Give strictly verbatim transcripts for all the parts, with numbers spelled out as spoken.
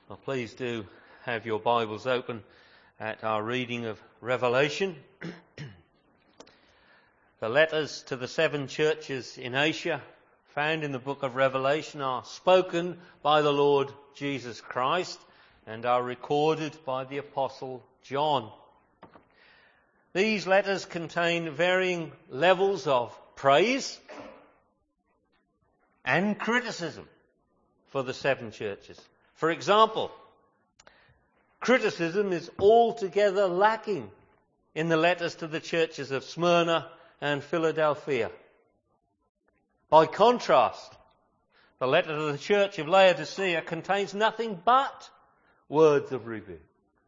Well, please do have your Bibles open at our reading of Revelation. The letters to the seven churches in Asia found in the book of Revelation are spoken by the Lord Jesus Christ and are recorded by the Apostle John. These letters contain varying levels of praise and criticism for the seven churches. For example, criticism is altogether lacking in the letters to the churches of Smyrna and Philadelphia. By contrast, the letter to the church of Laodicea contains nothing but words of rebuke.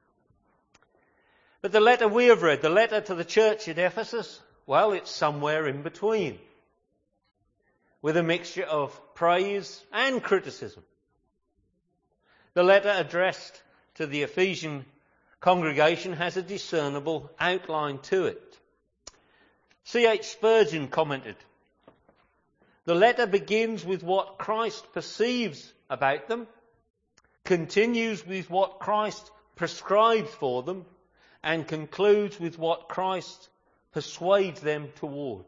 But the letter we have read, the letter to the church at Ephesus, well, it's somewhere in between, with a mixture of praise and criticism. The letter addressed to the Ephesian congregation has a discernible outline to it. C H Spurgeon commented, "The letter begins with what Christ perceives about them, continues with what Christ prescribes for them, and concludes with what Christ persuades them towards."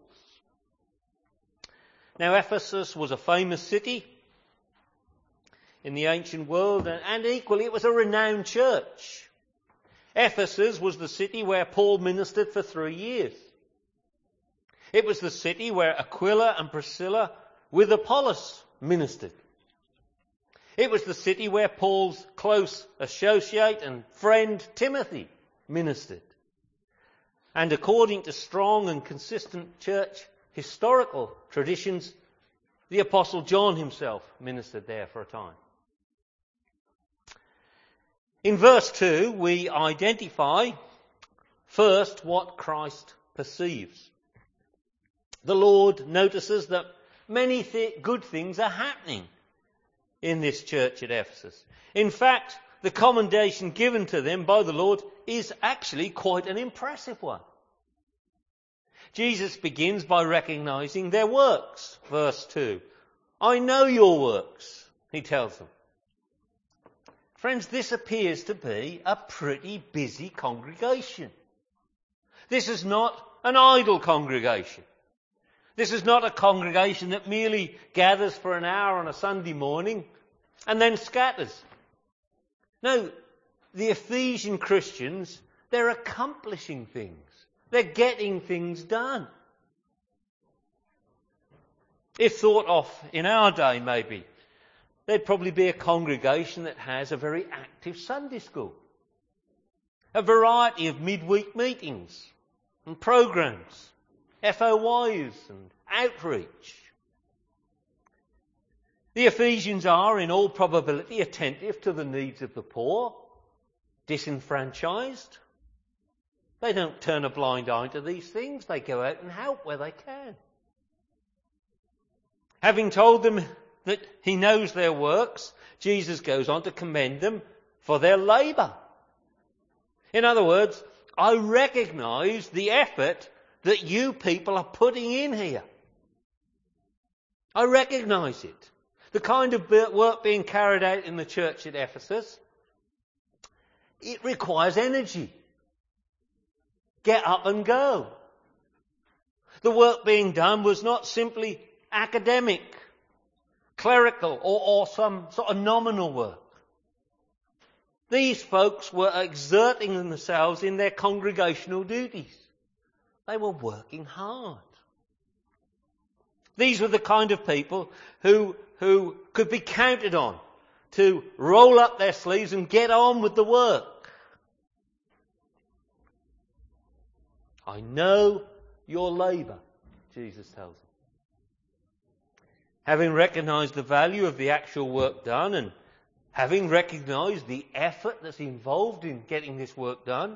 Now, Ephesus was a famous city in the ancient world, and equally it was a renowned church. Ephesus was the city where Paul ministered for three years. It was the city where Aquila and Priscilla with Apollos ministered. It was the city where Paul's close associate and friend Timothy ministered. And according to strong and consistent church historical traditions, the Apostle John himself ministered there for a time. In verse two, we identify first what Christ perceives. The Lord notices that many th- good things are happening in this church at Ephesus. In fact, the commendation given to them by the Lord is actually quite an impressive one. Jesus begins by recognizing their works. Verse two. "I know your works," he tells them. Friends, this appears to be a pretty busy congregation. This is not an idle congregation. This is not a congregation that merely gathers for an hour on a Sunday morning and then scatters. No, the Ephesian Christians, they're accomplishing things. They're getting things done. If thought of in our day, maybe, there'd probably be a congregation that has a very active Sunday school, a variety of midweek meetings and programs, F O Ys and outreach. The Ephesians are, in all probability, attentive to the needs of the poor, disenfranchised. They don't turn a blind eye to these things. They go out and help where they can. Having told them that he knows their works, Jesus goes on to commend them for their labour. In other words, I recognise the effort that you people are putting in here. I recognise it. The kind of work being carried out in the church at Ephesus, it requires energy. Get up and go. The work being done was not simply academic, clerical, or, or some sort of nominal work. These folks were exerting themselves in their congregational duties. They were working hard. These were the kind of people who, who could be counted on to roll up their sleeves and get on with the work. I know your labour, Jesus tells them. Having recognised the value of the actual work done and having recognised the effort that's involved in getting this work done,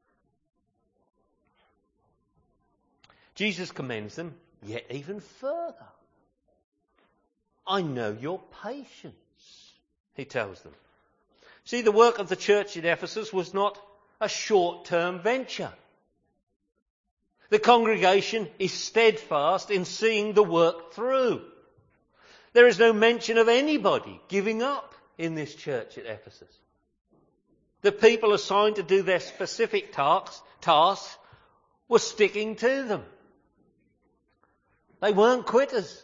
Jesus commends them yet even further. I know your patience, he tells them. See, the work of the church at Ephesus was not a short-term venture. The congregation is steadfast in seeing the work through. There is no mention of anybody giving up in this church at Ephesus. The people assigned to do their specific tasks, tasks were sticking to them. They weren't quitters.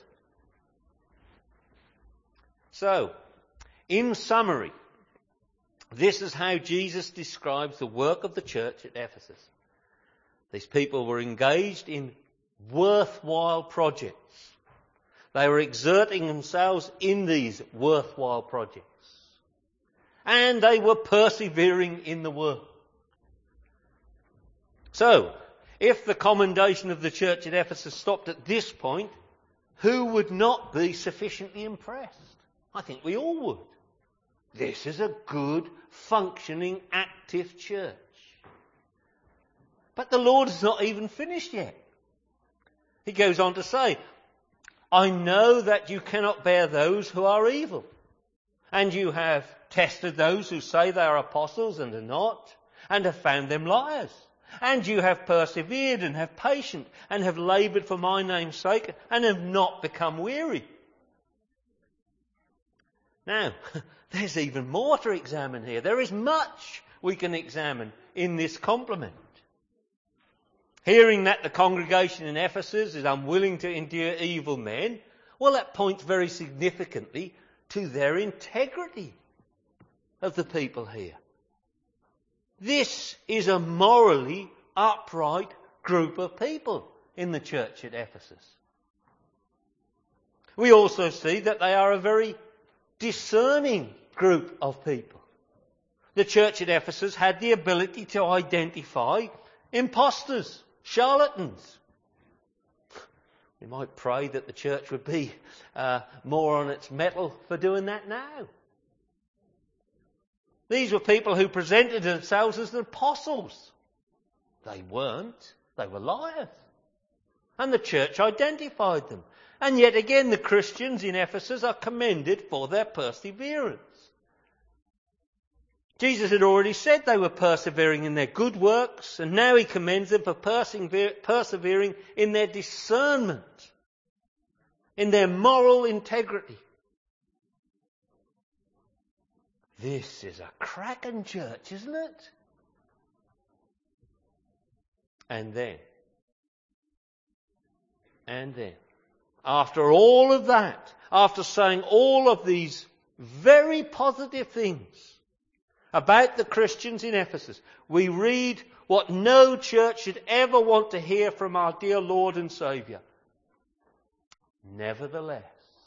So, in summary, this is how Jesus describes the work of the church at Ephesus. These people were engaged in worthwhile projects. They were exerting themselves in these worthwhile projects. And they were persevering in the work. So, if the commendation of the church at Ephesus stopped at this point, who would not be sufficiently impressed? I think we all would. This is a good, functioning, active church. But the Lord is not even finished yet. He goes on to say, I know that you cannot bear those who are evil. And you have tested those who say they are apostles and are not, and have found them liars. And you have persevered and have patience and have laboured for my name's sake and have not become weary. Now, there's even more to examine here. There is much we can examine in this compliment. Hearing that the congregation in Ephesus is unwilling to endure evil men, well, that points very significantly to their integrity of the people here. This is a morally upright group of people in the church at Ephesus. We also see that they are a very discerning group of people. The church at Ephesus had the ability to identify impostors, charlatans. We might pray that the church would be uh, more on its mettle for doing that now. These were people who presented themselves as the apostles. They weren't. They were liars. And the church identified them. And yet again, the Christians in Ephesus are commended for their perseverance. Jesus had already said they were persevering in their good works, and now he commends them for persevering in their discernment, in their moral integrity. This is a cracking church, isn't it? And then, and then, after all of that, after saying all of these very positive things about the Christians in Ephesus, we read what no church should ever want to hear from our dear Lord and Saviour. Nevertheless,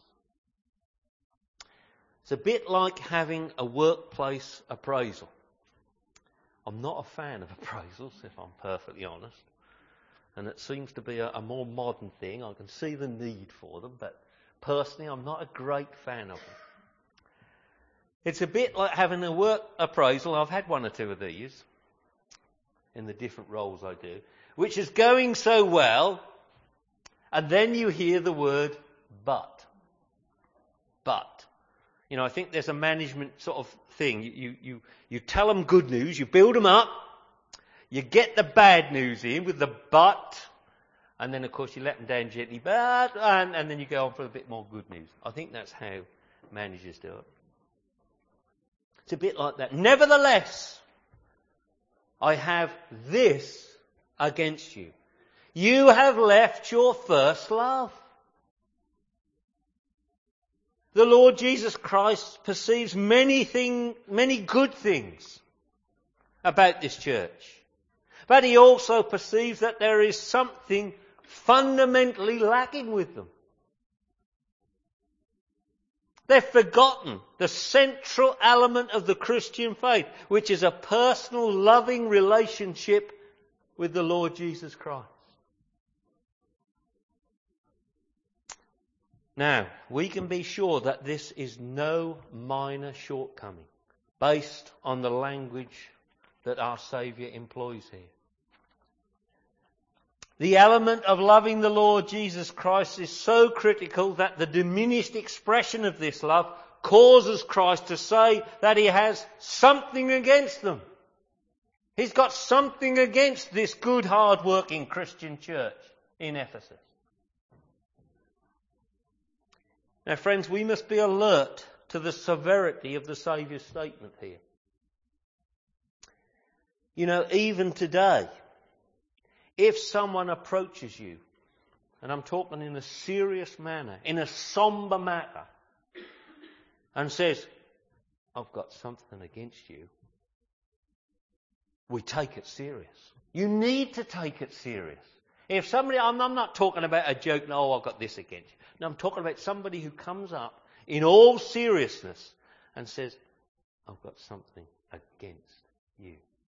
it's a bit like having a workplace appraisal. I'm not a fan of appraisals, if I'm perfectly honest. And it seems to be a, a more modern thing. I can see the need for them, but personally I'm not a great fan of them. It's a bit like having a work appraisal. I've had one or two of these in the different roles I do, which is going so well, and then you hear the word but. But. You know, I think there's a management sort of thing. You, you, you, you tell them good news, you build them up, you get the bad news in with the but, and then of course you let them down gently, but, and, and then you go on for a bit more good news. I think that's how managers do it. It's a bit like that. Nevertheless, I have this against you. You have left your first love. The Lord Jesus Christ perceives many thing, many good things about this church. But he also perceives that there is something fundamentally lacking with them. They've forgotten the central element of the Christian faith, which is a personal, loving relationship with the Lord Jesus Christ. Now, we can be sure that this is no minor shortcoming based on the language that our Saviour employs here. The element of loving the Lord Jesus Christ is so critical that the diminished expression of this love causes Christ to say that he has something against them. He's got something against this good, hard-working Christian church in Ephesus. Now, friends, we must be alert to the severity of the Saviour's statement here. You know, even today, if someone approaches you, and I'm talking in a serious manner, in a sombre matter, and says, I've got something against you, we take it serious. You need to take it serious. If somebody, I'm, I'm not talking about a joke, no, I've got this against you. No, I'm talking about somebody who comes up in all seriousness and says, I've got something against you.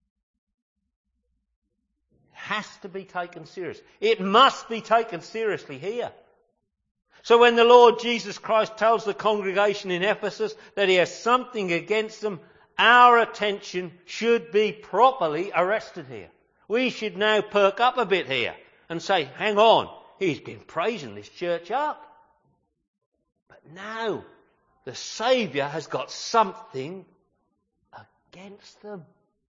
Has to be taken serious. It must be taken seriously here. So when the Lord Jesus Christ tells the congregation in Ephesus that he has something against them, our attention should be properly arrested here. We should now perk up a bit here and say, hang on, he's been praising this church up. But now the Saviour has got something against them.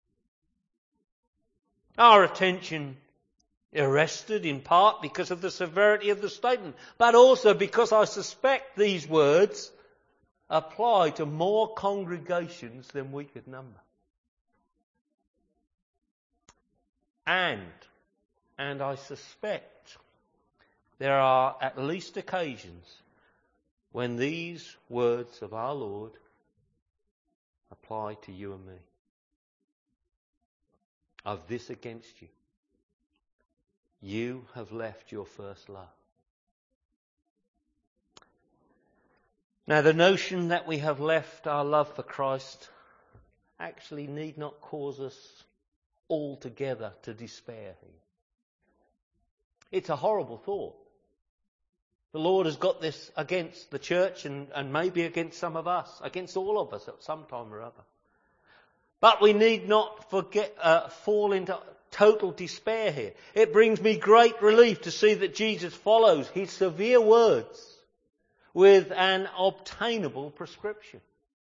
Our attention arrested in part because of the severity of the statement, but also because I suspect these words apply to more congregations than we could number. And, and I suspect there are at least occasions when these words of our Lord apply to you and me. I've this against you. You have left your first love. Now, the notion that we have left our love for Christ actually need not cause us altogether to despair here. It's a horrible thought. The Lord has got this against the church and, and maybe against some of us, against all of us at some time or other. But we need not forget, uh, fall into total despair here. It brings me great relief to see that Jesus follows his severe words with an obtainable prescription.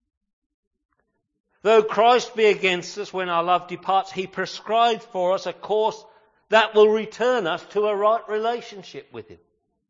Though Christ be against us when our love departs, he prescribes for us a course that will return us to a right relationship with him.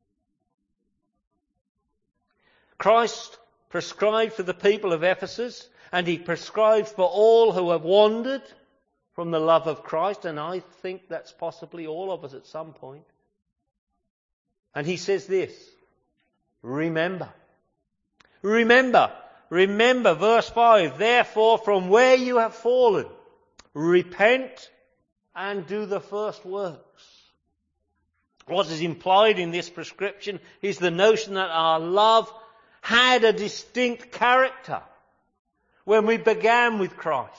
Christ prescribed for the people of Ephesus, and he prescribes for all who have wandered from the love of Christ, and I think that's possibly all of us at some point. And he says this, remember. Remember. Remember, verse five, therefore from where you have fallen, repent and do the first works. What is implied in this prescription is the notion that our love had a distinct character when we began with Christ.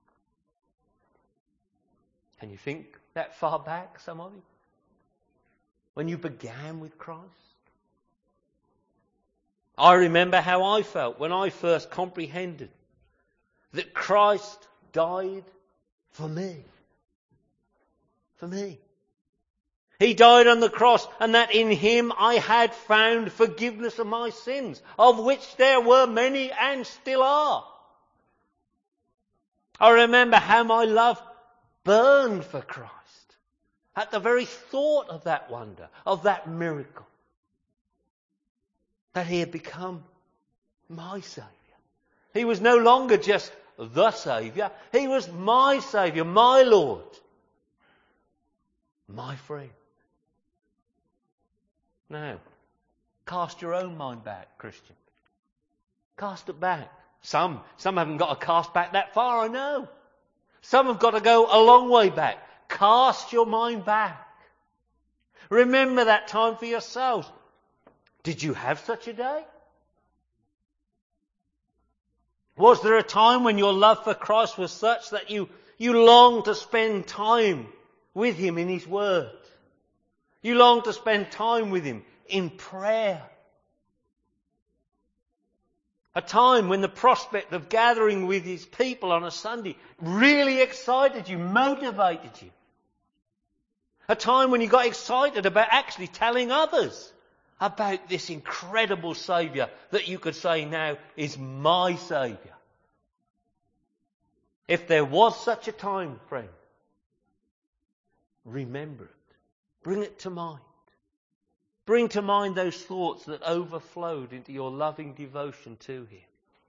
Can you think that far back, some of you? When you began with Christ? I remember how I felt when I first comprehended that Christ died for me. For me. He died on the cross, and that in him I had found forgiveness of my sins, of which there were many and still are. I remember how my love burned for Christ at the very thought of that wonder, of that miracle, that he had become my Saviour. He was no longer just the Saviour, he was my Saviour, my Lord, my friend. Now, cast your own mind back, Christian. Cast it back. Some, some haven't got to cast back that far, I know. Some have got to go a long way back. Cast your mind back. Remember that time for yourselves. Did you have such a day? Was there a time when your love for Christ was such that you, you longed to spend time with him in his word? You longed to spend time with him in prayer? A time when the prospect of gathering with his people on a Sunday really excited you, motivated you. A time when you got excited about actually telling others about this incredible Saviour that you could say now is my Saviour. If there was such a time, friend, remember it. Bring it to mind. Bring to mind those thoughts that overflowed into your loving devotion to him.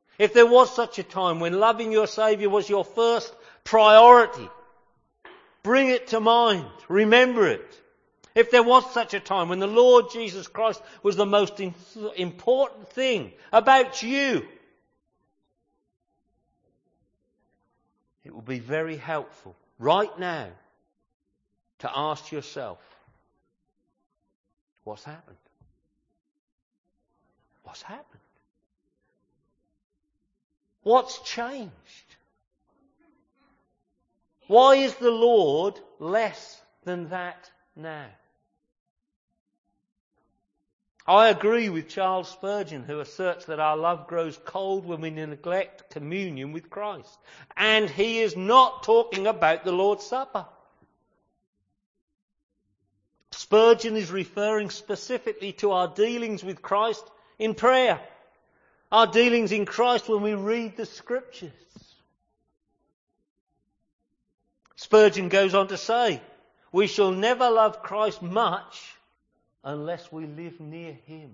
If there was such a time when loving your Saviour was your first priority, bring it to mind. Remember it. If there was such a time when the Lord Jesus Christ was the most important thing about you, it will be very helpful right now to ask yourself, what's happened? What's happened? What's changed? Why is the Lord less than that now? I agree with Charles Spurgeon, who asserts that our love grows cold when we neglect communion with Christ. And he is not talking about the Lord's Supper. Spurgeon is referring specifically to our dealings with Christ in prayer. Our dealings in Christ when we read the Scriptures. Spurgeon goes on to say, we shall never love Christ much unless we live near him.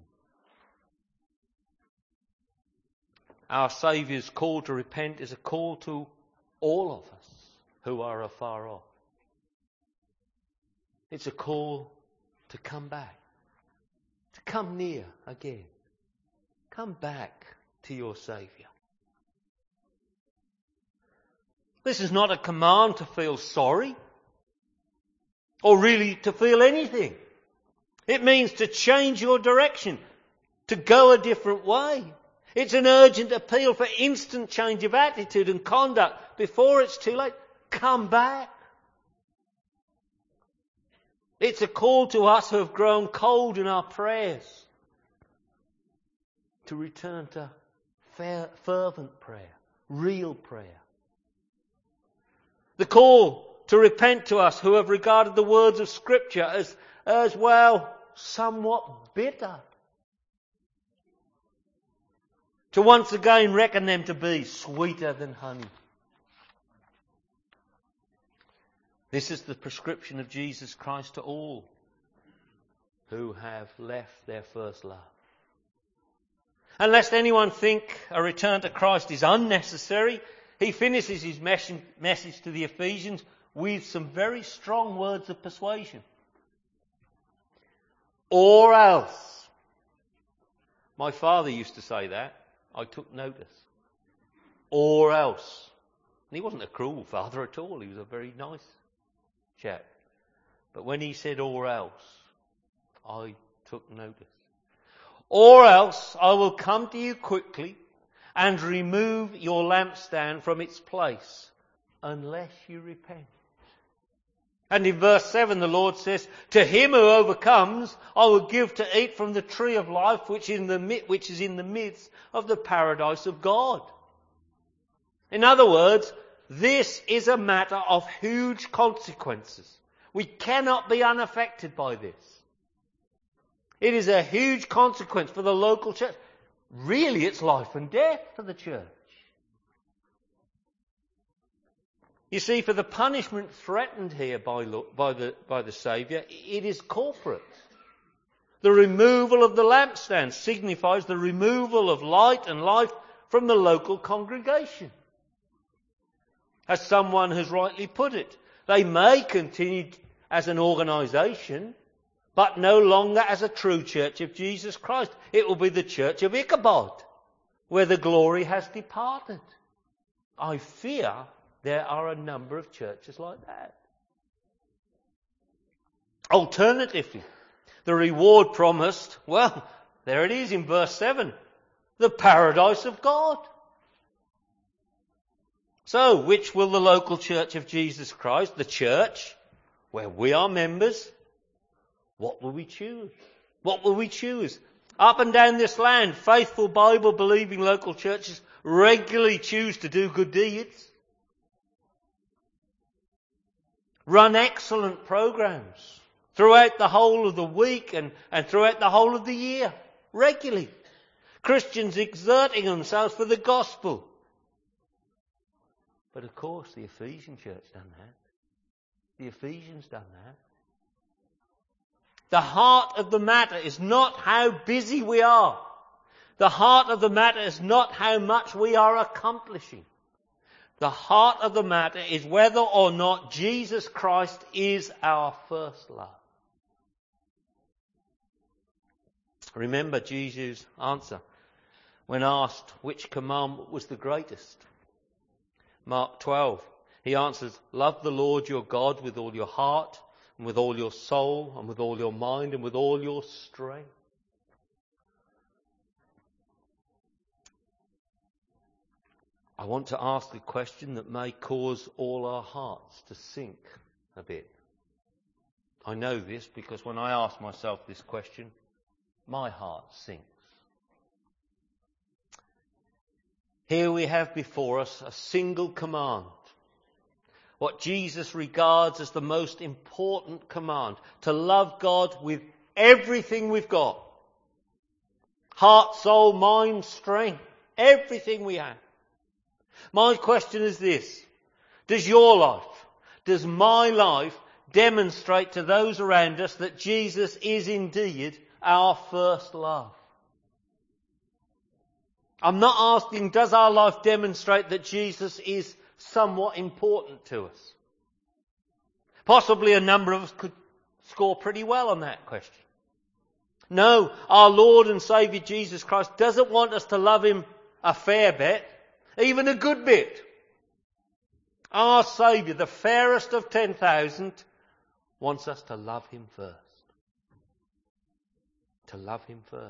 Our Saviour's call to repent is a call to all of us who are afar off. It's a call to come back, to come near again. Come back to your Saviour. This is not a command to feel sorry or really to feel anything. It means to change your direction, to go a different way. It's an urgent appeal for instant change of attitude and conduct before it's too late. Come back. It's a call to us who have grown cold in our prayers to return to fair, fervent prayer, real prayer. The call to repent to us who have regarded the words of Scripture as, as well, somewhat bitter. To once again reckon them to be sweeter than honey. This is the prescription of Jesus Christ to all who have left their first love. And lest anyone think a return to Christ is unnecessary, he finishes his message to the Ephesians with some very strong words of persuasion. Or else. My father used to say that. I took notice. Or else. And he wasn't a cruel father at all. He was a very nice chap. But when he said or else, I took notice. Or else I will come to you quickly and remove your lampstand from its place unless you repent. And in verse seven the Lord says, to him who overcomes I will give to eat from the tree of life which, in the, which is in the midst of the paradise of God. In other words, this is a matter of huge consequences. We cannot be unaffected by this. It is a huge consequence for the local church. Really, it's life and death for the church. You see, for the punishment threatened here by, by, the, by the Saviour, it is corporate. The removal of the lampstand signifies the removal of light and life from the local congregation. As someone has rightly put it, they may continue as an organisation, but no longer as a true church of Jesus Christ. It will be the church of Ichabod, where the glory has departed. I fear there are a number of churches like that. Alternatively, the reward promised, well, there it is in verse seven, the paradise of God. So, which will the local church of Jesus Christ, the church where we are members, what will we choose? What will we choose? Up and down this land, faithful Bible-believing local churches regularly choose to do good deeds, run excellent programs throughout the whole of the week and, and throughout the whole of the year, regularly. Christians exerting themselves for the gospel. But of course the Ephesian church done that. The Ephesians done that. The heart of the matter is not how busy we are, The heart of the matter is not how much we are accomplishing. The heart of the matter is whether or not Jesus Christ is our first love. Remember Jesus' answer when asked which commandment was the greatest. Mark twelve, he answers, love the Lord your God with all your heart and with all your soul and with all your mind and with all your strength. I want to ask a question that may cause all our hearts to sink a bit. I know this because when I ask myself this question, my heart sinks. Here we have before us a single command. What Jesus regards as the most important command. To love God with everything we've got. Heart, soul, mind, strength. Everything we have. My question is this. Does your life, does my life demonstrate to those around us that Jesus is indeed our first love? I'm not asking, does our life demonstrate that Jesus is somewhat important to us? Possibly a number of us could score pretty well on that question. No, our Lord and Saviour Jesus Christ doesn't want us to love him a fair bit, even a good bit. Our Saviour, the fairest of ten thousand, wants us to love him first. To love him first.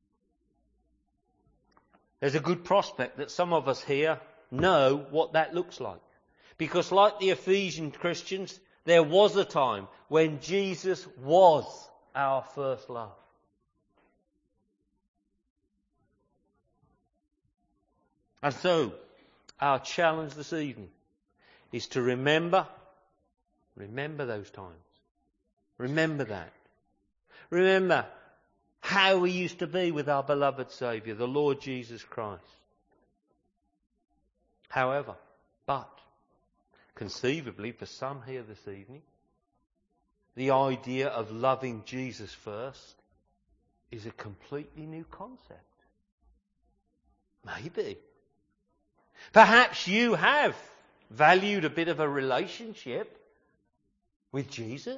There's a good prospect that some of us here know what that looks like. Because like the Ephesian Christians, there was a time when Jesus was our first love. And so, our challenge this evening is to remember, remember those times. Remember that. Remember how we used to be with our beloved Saviour, the Lord Jesus Christ. However, but, conceivably for some here this evening, the idea of loving Jesus first is a completely new concept. Maybe. Perhaps you have valued a bit of a relationship with Jesus.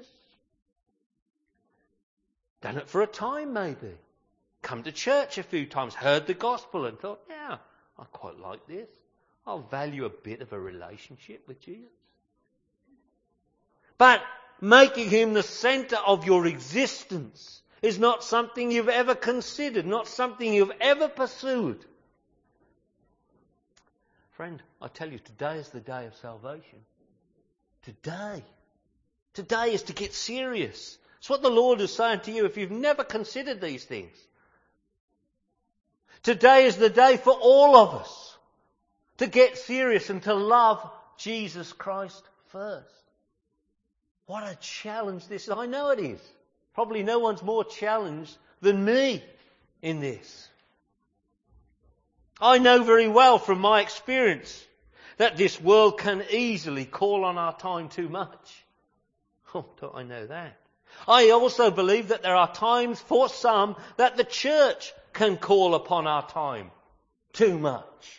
Done it for a time maybe. Come to church a few times, heard the gospel and thought, yeah, I quite like this. I'll value a bit of a relationship with Jesus. But making him the centre of your existence is not something you've ever considered, not something you've ever pursued. Friend, I tell you, today is the day of salvation. Today. Today is to get serious. It's what the Lord is saying to you if you've never considered these things. Today is the day for all of us to get serious and to love Jesus Christ first. What a challenge this is. I know it is. Probably no one's more challenged than me in this. I know very well from my experience that this world can easily call on our time too much. Oh, don't I know that? I also believe that there are times for some that the church can call upon our time too much.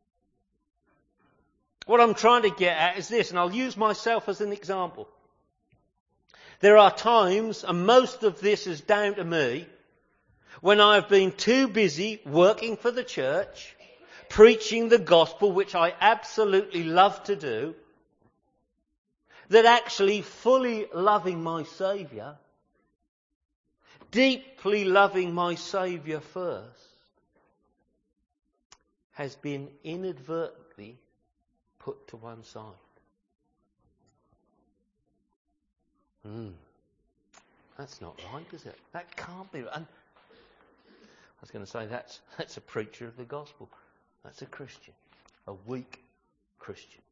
What I'm trying to get at is this, and I'll use myself as an example. There are times, and most of this is down to me, when I've been too busy working for the church, preaching the gospel, which I absolutely love to do, that actually fully loving my Saviour, deeply loving my Saviour first, has been inadvertently put to one side. Hmm. That's not right, is it? That can't be right. And I was going to say that's that's a preacher of the gospel. That's a Christian. A weak Christian.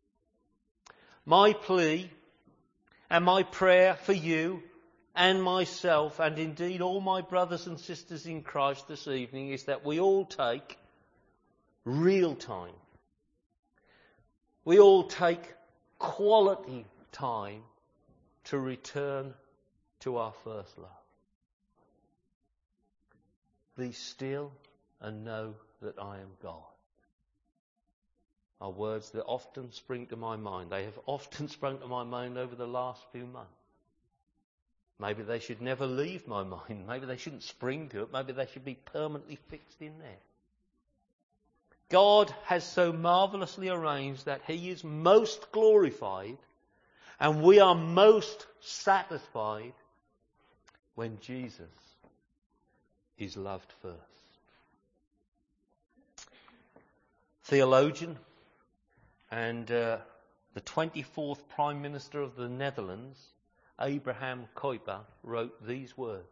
My plea and my prayer for you and myself and indeed all my brothers and sisters in Christ this evening is that we all take real time. We all take quality time to return to our first love. Be still and know that I am God are words that often spring to my mind. They have often sprung to my mind over the last few months. Maybe they should never leave my mind. Maybe they shouldn't spring to it. Maybe they should be permanently fixed in there. God has so marvellously arranged that he is most glorified and we are most satisfied when Jesus is loved first. Theologian and uh, the twenty-fourth Prime Minister of the Netherlands, Abraham Kuyper, wrote these words.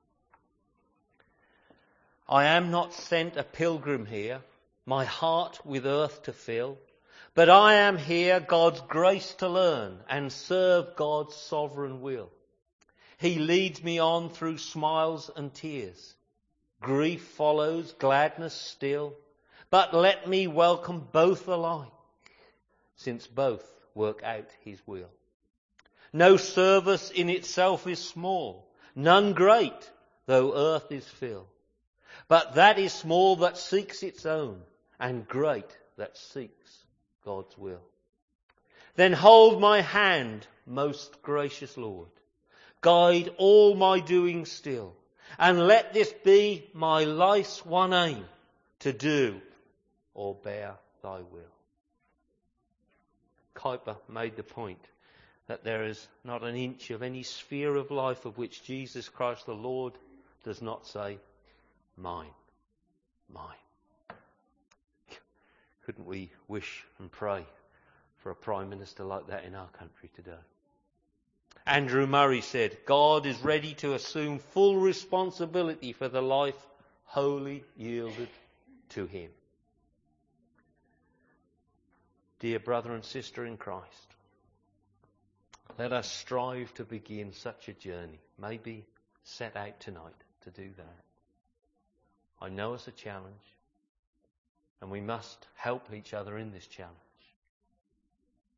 I am not sent a pilgrim here, my heart with earth to fill, but I am here God's grace to learn and serve God's sovereign will. He leads me on through smiles and tears. Grief follows, gladness still, but let me welcome both alike, since both work out his will. No service in itself is small, none great, though earth is filled. But that is small that seeks its own, and great that seeks God's will. Then hold my hand, most gracious Lord. Guide all my doings still, and let this be my life's one aim, to do or bear thy will. Kuyper made the point that there is not an inch of any sphere of life of which Jesus Christ the Lord does not say, mine, mine. Couldn't we wish and pray for a Prime Minister like that in our country today? Andrew Murray said, God is ready to assume full responsibility for the life wholly yielded to him. Dear brother and sister in Christ, let us strive to begin such a journey. Maybe set out tonight to do that. I know it's a challenge, and we must help each other in this challenge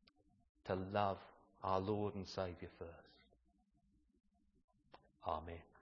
to love our Lord and Saviour first. Amen.